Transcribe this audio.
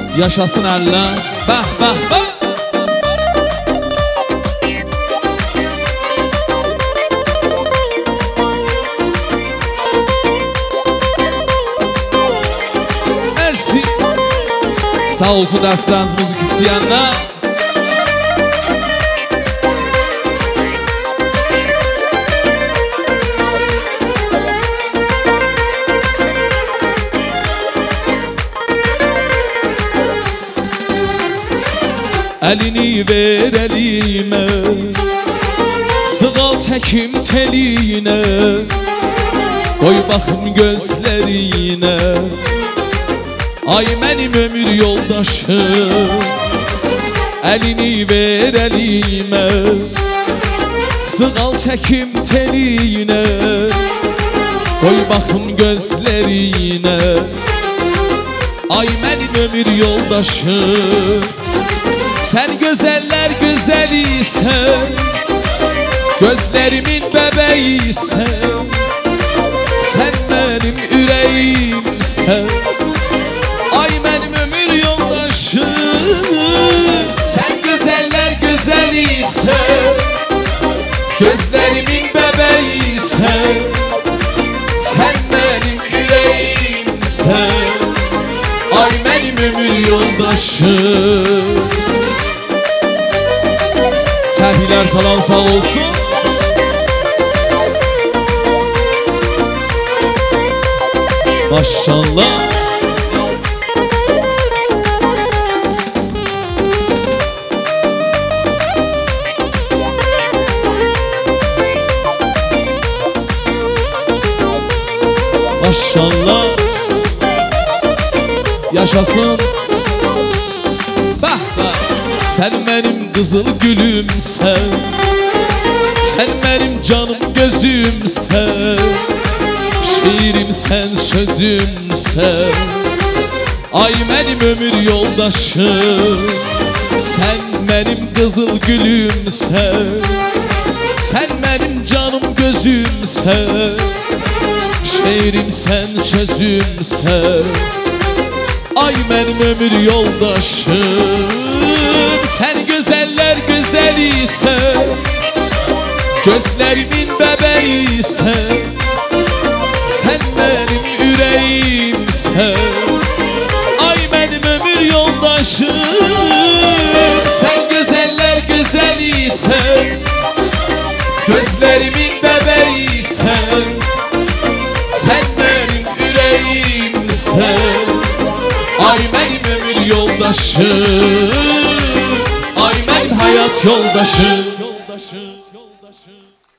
Yaşasın Allah. Bah bah bah. Mersi. Sağ olsun Destrans müzik isteyenler. Elini ver elime, sığal çəkim teline, koy baxım gözlerine. Ay mənim ömür yoldaşım, elini ver elime, sığal çəkim teline, koy baxım gözlerine. Ay mənim ömür yoldaşım, sen güzeller güzeliysen, gözlerimin bebeğiysen, sen benim yüreğimsen. Ay benim ömür yoldaşım, sen güzeller güzeliysen, gözlerimin bebeğiysen, sen benim yüreğimsen. Ay benim ömür yoldaşım. Serpiler çalan sağ olsun. Maşallah. Maşallah. Yaşasın. Bah bah. Sen benim kızıl gülümsen, sen benim canım gözümsen, şiirimsen sözümsen. Ay benim ömür yoldaşım, sen benim kızıl gülümsen, sen benim canım gözümsen, şiirimsen sözümsen. Ay benim ömür yoldaşım, sen güzeller güzeliysen, gözlerimin bebeğiysen, sen benim yüreğimsen. Ay benim ömür yoldaşım, sen güzeller güzeliysen, gözlerimin bebeğiysen, sen benim yüreğimsen. Ay benim ömür yoldaşım, ay ben hayat yoldaşım.